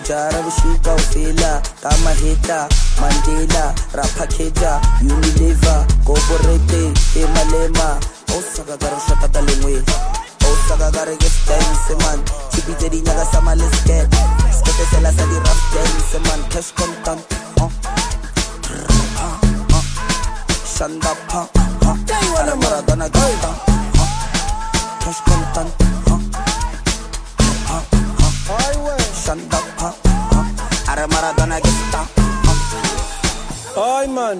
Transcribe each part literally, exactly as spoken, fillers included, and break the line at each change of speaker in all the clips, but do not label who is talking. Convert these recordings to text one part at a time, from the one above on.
Mujara Vishika Ufila, Kama Hita, Mandela, Rapakeja, Unilever, Goborete, Himalema, Osaka Garushaka Dalingwe, Osaka Garagas Dance, man, Chibiteri Naga Samalis Get, Sketesela Sadi Rap Dance, man, Cash Contant, Shanda Pa, Maradona Gaita, Cash Contant, Shanda Pa, Maradona Gaita.
Ay man,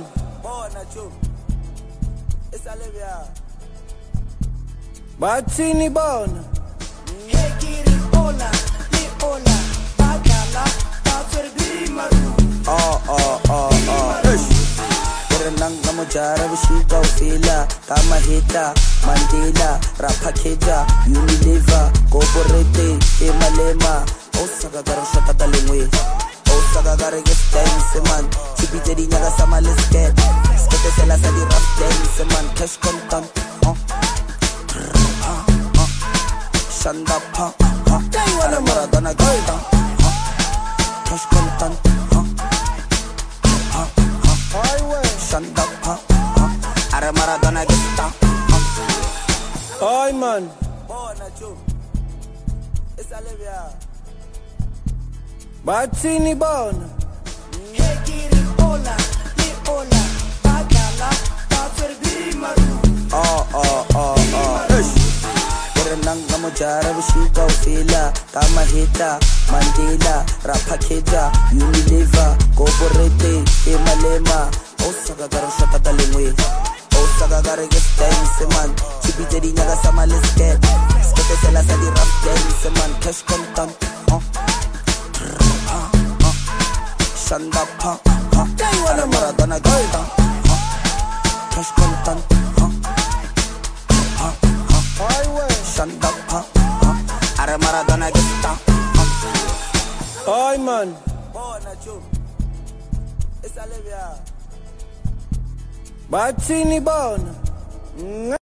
Batsini bona.
Hekiri ola, ni ola, bagala, batseri maru.
Oh oh oh oh. Kerenang na Mujara Vishika Ufila, Kama Hita, Mandela, Rapakeja, Unilever, Goborete, Himalema, Osaka Garushaka Dalingwe, Osaka Garagas Dance, man, Chibiteri Naga Samalis Get, Sketesela Sadi Rap Dance, man, Cash Contant, Shanda Pa, Maradona Gaita, Cash Contant, Shanda Pa, Maradona Gaita.
Ay man, Batsini bona.
Hekiri ola, ni ola, bagala, batseri maru.
Oh oh oh oh. Kerenang na Mujara Vishika Ufila, Kama Hita, Mandela, Rapakeja, Unilever, Goborete, Himalema, Osaka Garushaka Dalingwe, Osaka Garagas Dance, man, Chibiteri Naga Samalis Get, Sketesela Sadi Rap Dance, man, Cash Contant, Shanda Pa, Maradona Gaita, Cash Contant, Shanda Pa, Maradona Gaita.
Ay man, Batsini bona.